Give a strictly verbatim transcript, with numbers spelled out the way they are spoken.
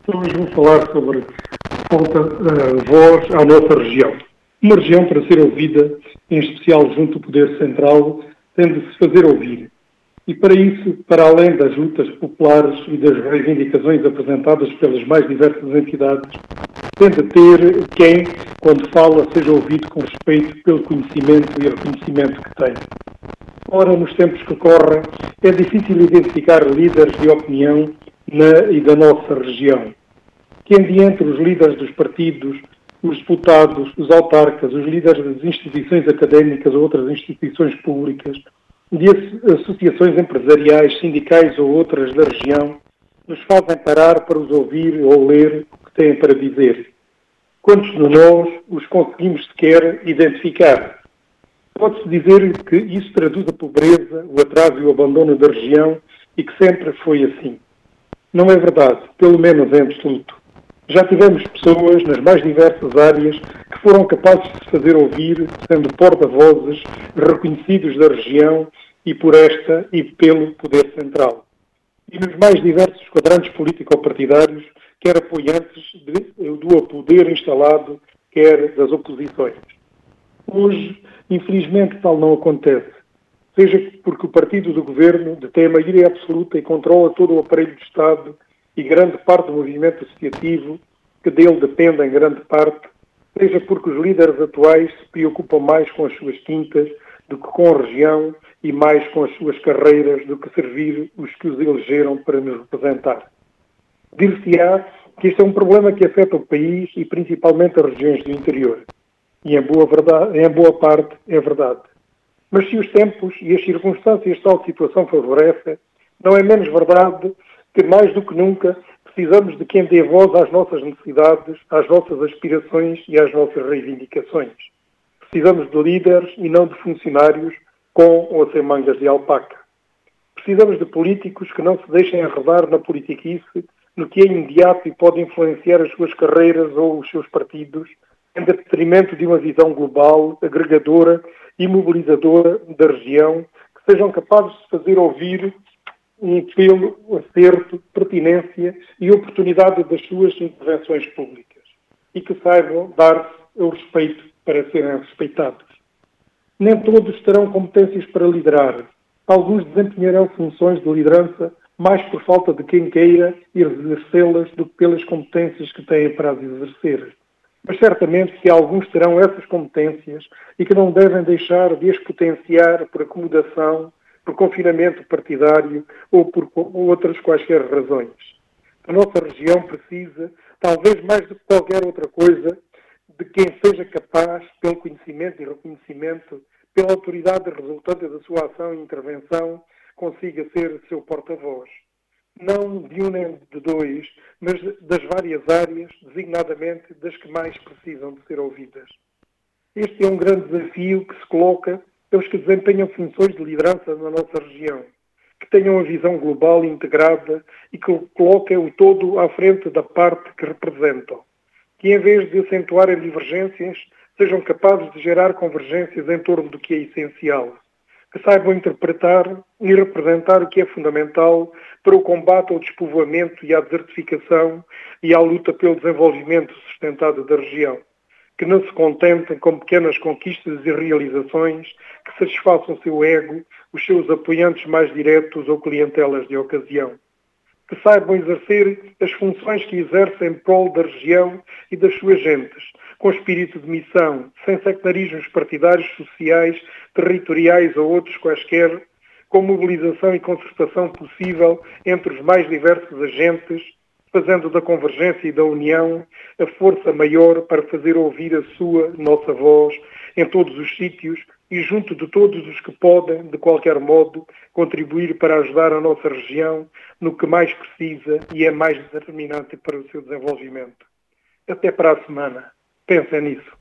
Hoje vou falar sobre falta uh, voz à nossa região. Uma região para ser ouvida, em especial junto ao Poder Central, tem de se fazer ouvir. E para isso, para além das lutas populares e das reivindicações apresentadas pelas mais diversas entidades, tem de ter quem, quando fala, seja ouvido com respeito pelo conhecimento e reconhecimento que tem. Ora, nos tempos que correm, é difícil identificar líderes de opinião na e da nossa região. Quem de entre os líderes dos partidos, os deputados, os autarcas, os líderes das instituições académicas ou outras instituições públicas, de associações empresariais, sindicais ou outras da região, nos fazem parar para os ouvir ou ler o que têm para dizer. Quantos de nós os conseguimos sequer identificar? Pode-se dizer que isso traduz a pobreza, o atraso e o abandono da região e que sempre foi assim. Não é verdade, pelo menos em absoluto. Já tivemos pessoas nas mais diversas áreas que foram capazes de se fazer ouvir, sendo porta-vozes reconhecidos da região e por esta e pelo Poder Central. E nos mais diversos quadrantes político-partidários, quer apoiantes de, do poder instalado, quer das oposições. Hoje, infelizmente, tal não acontece. Seja porque o partido do governo detém a maioria absoluta e controla todo o aparelho do Estado e grande parte do movimento associativo, que dele depende em grande parte, seja porque os líderes atuais se preocupam mais com as suas quintas do que com a região e mais com as suas carreiras do que servir os que os elegeram para nos representar. Dir-se-á que este é um problema que afeta o país e principalmente as regiões do interior. E em boa, verdade, em boa parte é verdade. Mas se os tempos e as circunstâncias tal situação favorecem, não é menos verdade que mais do que nunca precisamos de quem dê voz às nossas necessidades, às nossas aspirações e às nossas reivindicações. Precisamos de líderes e não de funcionários com ou sem mangas de alpaca. Precisamos de políticos que não se deixem arredar na politiquice, no que é imediato e pode influenciar as suas carreiras ou os seus partidos, em detrimento de uma visão global, agregadora e mobilizadora da região, que sejam capazes de fazer ouvir um pelo acerto, pertinência e oportunidade das suas intervenções públicas e que saibam dar-se o respeito para serem respeitados. Nem todos terão competências para liderar. Alguns desempenharão funções de liderança mais por falta de quem queira exercê-las do que pelas competências que têm para as exercer. Mas certamente que alguns terão essas competências e que não devem deixar de as potenciar por acomodação, por confinamento partidário ou por outras quaisquer razões. A nossa região precisa, talvez mais do que qualquer outra coisa, de quem seja capaz, pelo conhecimento e reconhecimento, pela autoridade resultante da sua ação e intervenção, consiga ser seu porta-voz. Não de um nem de dois, mas das várias áreas, designadamente das que mais precisam de ser ouvidas. Este é um grande desafio que se coloca aos que desempenham funções de liderança na nossa região, que tenham a visão global integrada e que coloquem o todo à frente da parte que representam, que em vez de acentuarem divergências, sejam capazes de gerar convergências em torno do que é essencial, que saibam interpretar e representar o que é fundamental para o combate ao despovoamento e à desertificação e à luta pelo desenvolvimento sustentado da região, que não se contentem com pequenas conquistas e realizações que satisfaçam o seu ego, os seus apoiantes mais diretos ou clientelas de ocasião, que saibam exercer as funções que exercem em prol da região e das suas gentes, com espírito de missão, sem sectarismos partidários, sociais, territoriais ou outros quaisquer, com mobilização e concertação possível entre os mais diversos agentes, fazendo da convergência e da união a força maior para fazer ouvir a sua, nossa voz, em todos os sítios e junto de todos os que podem, de qualquer modo, contribuir para ajudar a nossa região no que mais precisa e é mais determinante para o seu desenvolvimento. Até para a semana. Pensem nisso.